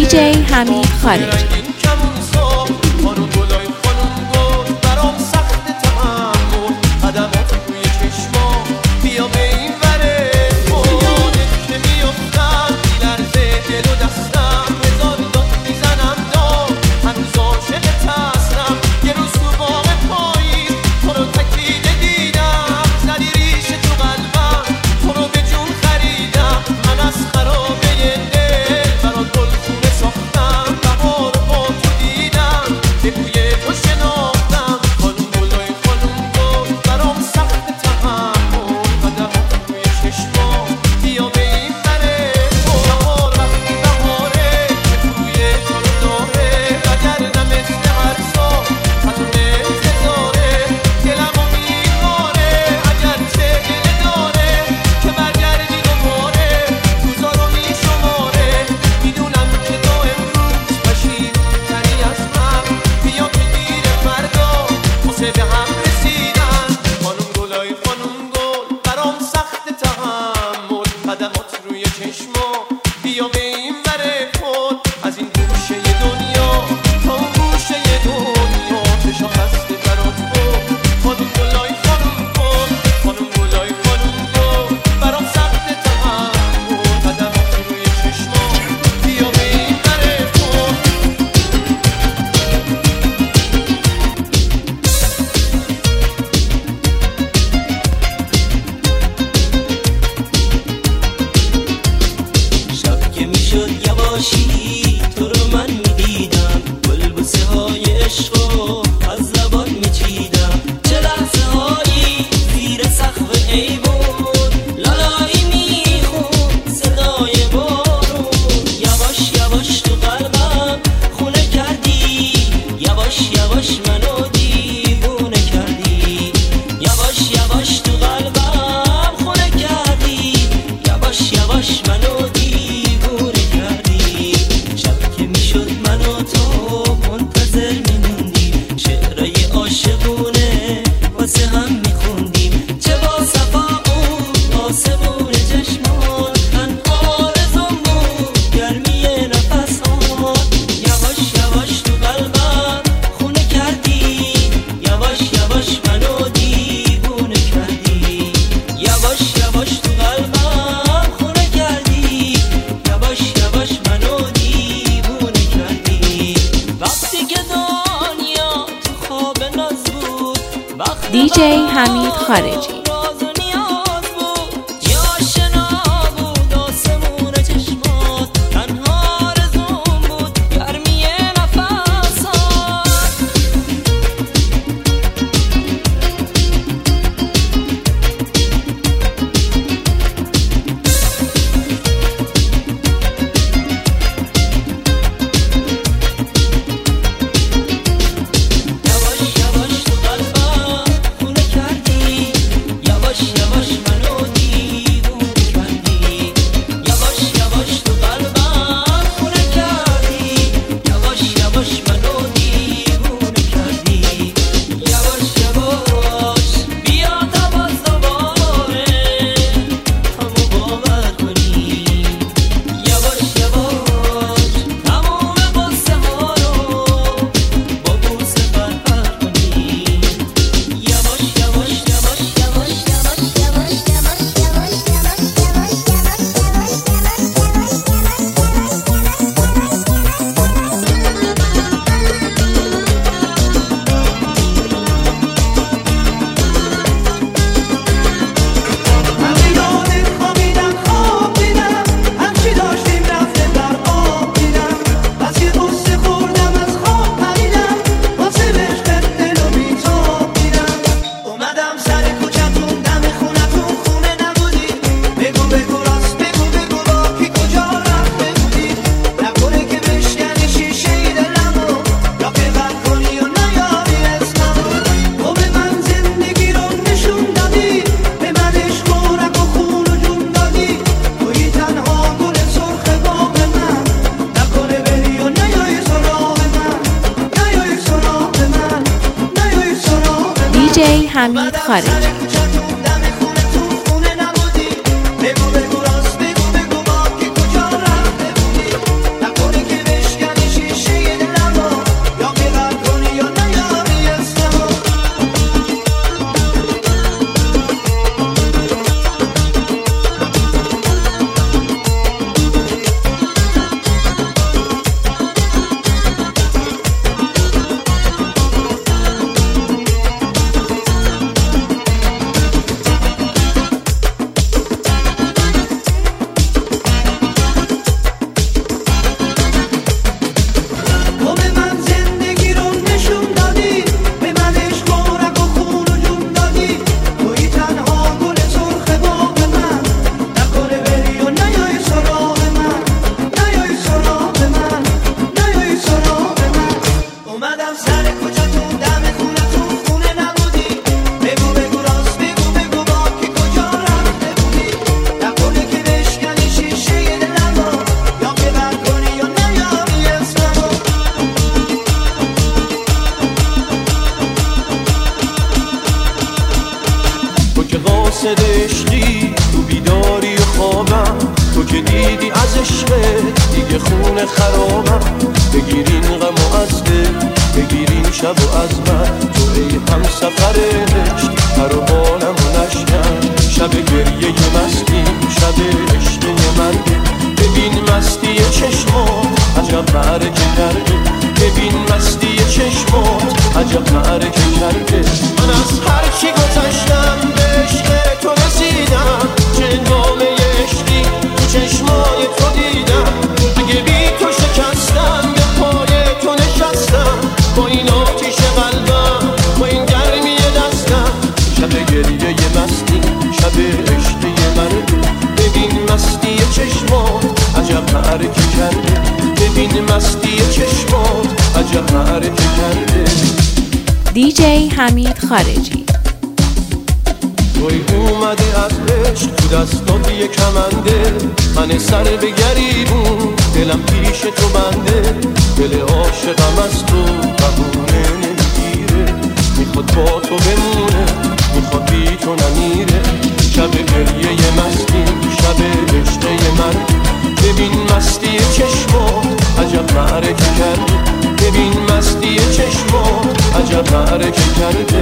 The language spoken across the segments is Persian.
دیجی حمید خارجی. دیجی حمید خارجی. دیجی حمید خارجی. قاصد عشقی تو بیداری و خوابم، تو که دیدی از عشقت دیگه خونه خرابم. بگیرین غم و از دل بگیرین شب و از من، تو ای هم سفر عشق پر و بالم و نشکن. شب گریه مستیم شب عشق مرگه، ببین مستی چشمات عجب معرکه کرده. ببین مستی چشمات عجب معرکه کرده. من از هر چی گذشتم به عشق تو رسیدم، چه نامه عشقی تو چشمای تو دیدم. اگه بی تو شکستم به پای تو نشستم، با این آتیش قلبم با این گرمی دستم. شب گریه مستی شب عشق مرگه، ببین مستی چشمات عجب معرکه کرده. ببین مستی چشمات عجب معرکه کرده. دیجی حمید خارجی. توی اومده از عشق تو دستات یه کمنده، من سر به گریبون دلم پیش تو بنده. دل عاشقم از تو بهونه نمیگیره، میخواد با تو بمونه میخواد بی تو نمیره. شب گریه مستیم شب عشق مرگ، ببین مستی چشمات عجب معرکه کرده. ببین مستی چشمات عجب معرکه کرده.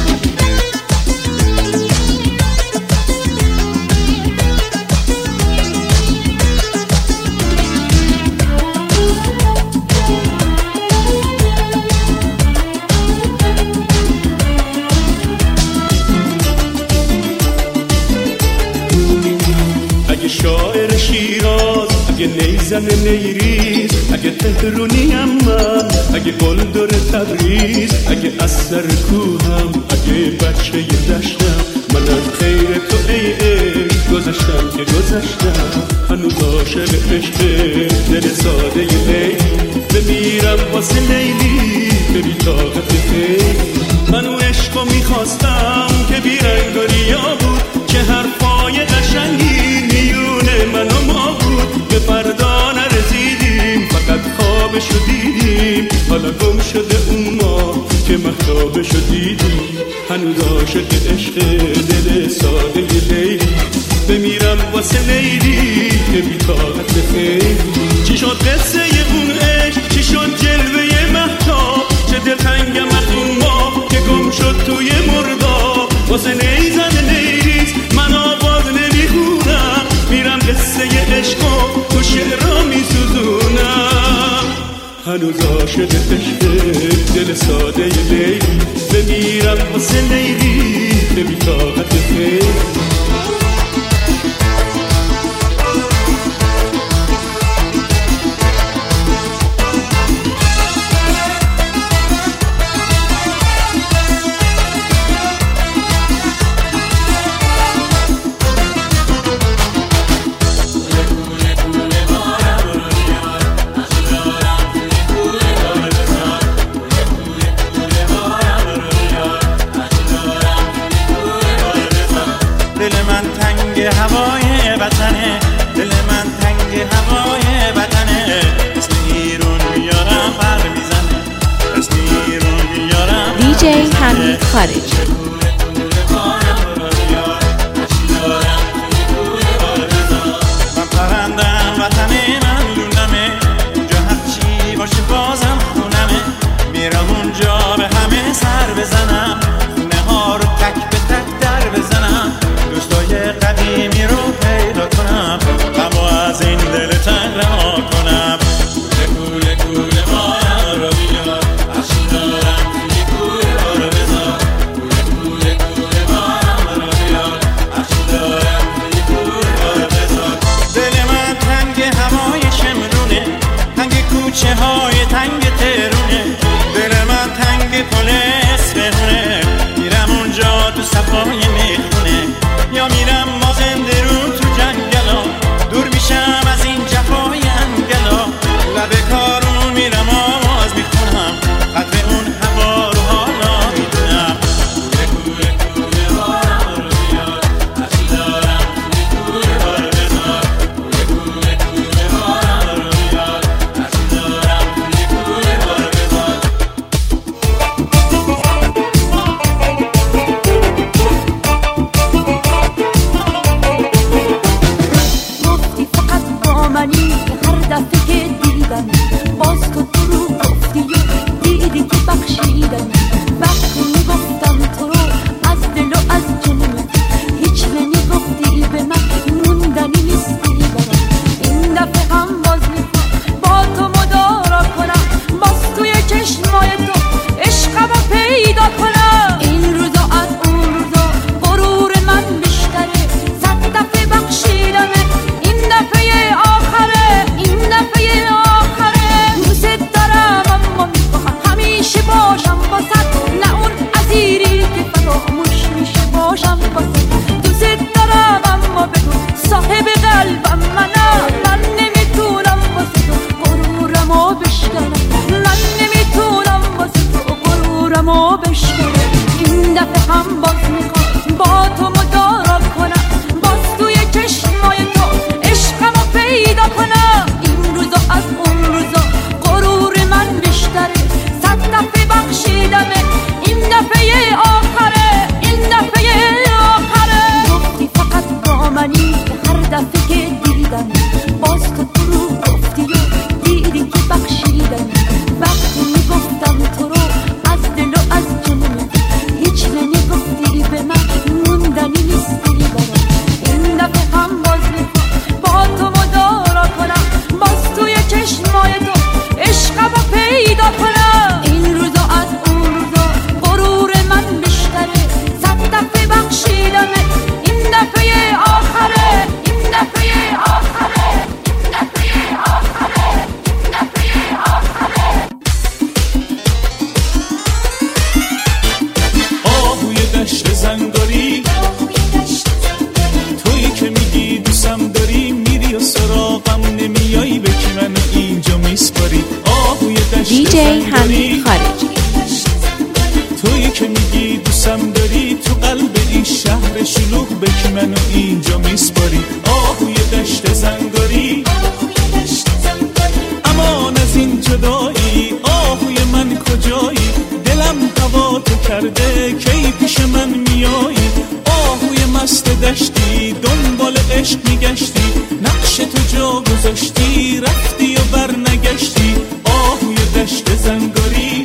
اگه شاعر شیراز، اگه نیزن نیریز، اگه تهرونیم من، اگه گلدر تبریز، اگه از سر کوهم، اگه بچه دشتم، من از خیر تو ای عشق گذشتم که گذشتم. هنوز عاشق عشق دل ساده لیلی، بمیرم واسه لیلی به بی طاقت خیلی. من اون عشقو میخواستم که بیرنگ و ریا بود، که حرفای قشنگی میونه من و ما بود. به فردا نرسیدیم فقط خوابشو دیدیم، حالا گم شده اون ما که مهتابشو دیدیم. هنوز عاشق عشق دل ساده لیلی، بمیرم واسه لیلی که بی طاقت خیلی. چی شد قصه اون عشق، چی شد جلوه مهتاب، چه دلتنگم از اون ما که گم شد توی مرداب. واسه نیزن نیریز من آواز نمیخونم، میرم قصه عشقو تو شعرها میسوزونم. هنوز عاشق عشق دل ساده لیلی، بمیرم واسه لیلی به بی طاقت خیلی. دیجی حمید خارجی. من پرندم وطن من لونمه، اونجا هرچی باشه بازم خونمه. میرم اونجا به همه سر بزنم، خونه ها رو تک به تک در بزنم. دوستای قدیمی رو پیدا کنم، غمو از این دل تنگ رها کنم. کوله کوله مایم رو بیار، عشق دارم توی کوله رو بذار. کوله صاحب قلبم منم، من نمیتونم واسه تو غرورمو بشکنم، من نمیتونم واسه تو غرورمو بشکنم. این دفعه هم باز میخوام با تو مدارا کنم، باز توی چشمای تو عشقمو پیدا کنم. این روزا از اون روزا غرور من بیشتره، 100 دفعه بخشیدمه، این دفعه آخره، این دفعه آخره. گفتی فقط با منی که هر دفعه که دیدم باز تو رو گفتی و دیدی که بخشیدم. وقتی میگفتم تو رو از دل و از جنون، هیچ نمیگفتی به من، موندنی نیستی برام. این دفعه هم باز میخوام با تو مدارا کنم، باز توی چشمای تو عشقمو پیدا کنم. این روزا از اون روزا غرور من بیشتره، 100 دفعه بخشیدمه، این دفعه آخره، این دفعه آخره، این دفعه آخره، این دفعه آخره. آهوی دشت زنگاری، تویی که میگی دوستم داری، میری و سراغم نمیایی، به کی منو اینجا میسپاری. آهوی دشت DJ زنگاری، حمید خارجی. تویی که میگی دوستم داری، تو قلب این شهر شلوغ، به کی منو اینجا میسپاری. آهوی دشت زنگاری، امان از این جدایی، آهوی من کجایی، دلم هوا تو کرده، کی پیش من میایی. آهوی مست دشتی، دنبال عشق میگشتی، نقش تو جا گذاشتی، رفتی و بر نگشتی. آهوی دشت زنگاری،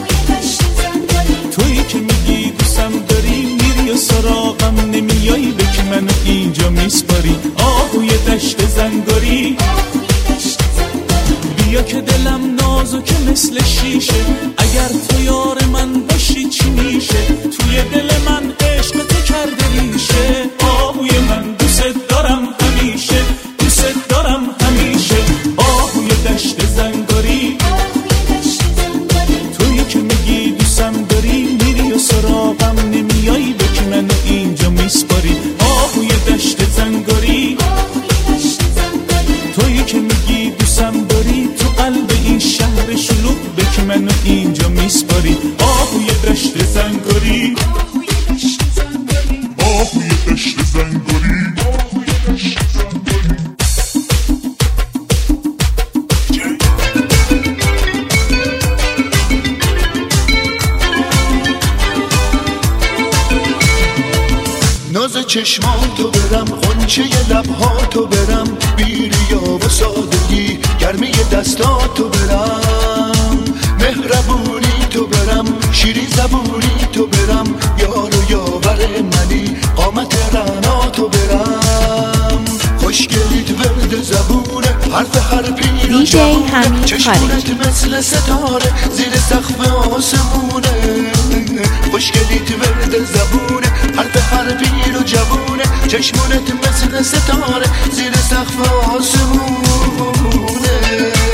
تویی که میگی دوستم داری، میری و سراغم نمیایی، به کی منو اینجا میسپاری. آهوی دشت زنگاری، بیا که دلم نازکه مثل شیشه، اگر تو یار من باشی چی میشه، توی دل من عشق تو کرده ریشه. آهوی من دوست دارم همیشه، دوست دارم همیشه. آهوی دشت زنگاری، تویی که میگی دوستم داری، میری و سراغم نمیایی، به کی منو اینجا میسپاری. آهوی دشت زنگاری، تویی که میگی دوستم داری، تو قلب این شهر شلوغ، به کی منو اینجا میسپاری. آهوی دشت زنگاری، آهوی دشت زنگاری. ناز چشماتو برم، غنچه لبهاتو برم، بیریا و سادگی، گرمی دستاتو برم، مهربونی تو برم، شیرین زبونی تو برم، یار و یاور منی، قامت رعناتو برم. خوشگلیت ورد زبونه، حرف هر پیر و جوونه، چشمونت مثل ستاره زیر سقف آسمونه. خوشگلیت ورد زبونه، حرف هر پیر و جوونه، چشمونت مثل ستاره زیر سقف آسمونه.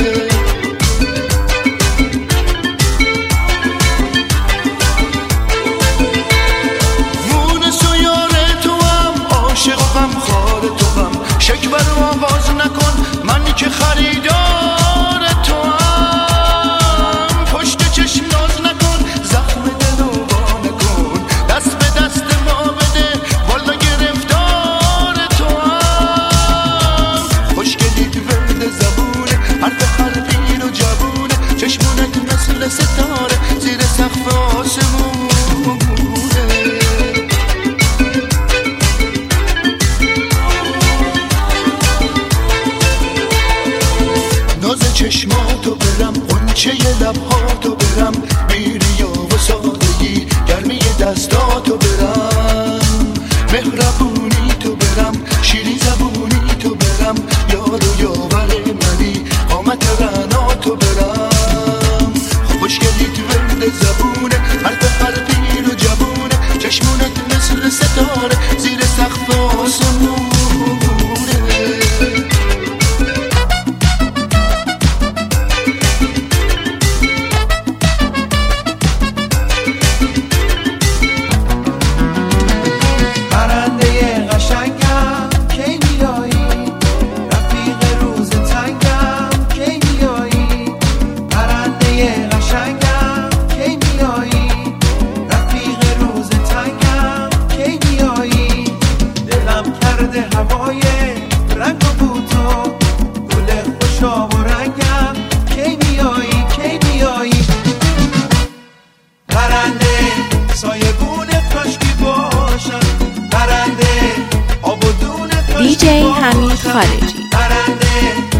مونس و یار تو هم، عاشق و غمخوار تو هم، شکبر و آغاز نکن، من که خریدار تو هم. پشت چشم ناز نکن، زخم دل و با نکن، دست به دست ما بده، والا گرفتار تو هم. خوشگلیت ورد زبونه، حرف هر پیر و جوونه، چشمونت مثل ستاره زیر سقف آسمونه. ناز چشماتو برم، غنچه لبهاتو برم، بیریا و سادگی، گرمی دستاتو برم، مهربونی تو برم، شیرین زبونی تو برم، یار و یاور منی، قامت رعناتو برم. خوشگلیت ورد زبونه، حرف هر پیر و جوونه، چشمونت مثل ستاره زیر سقف آسمونه. پرنده قشنگم کی میایی، DJ حمید خارجی. پرنده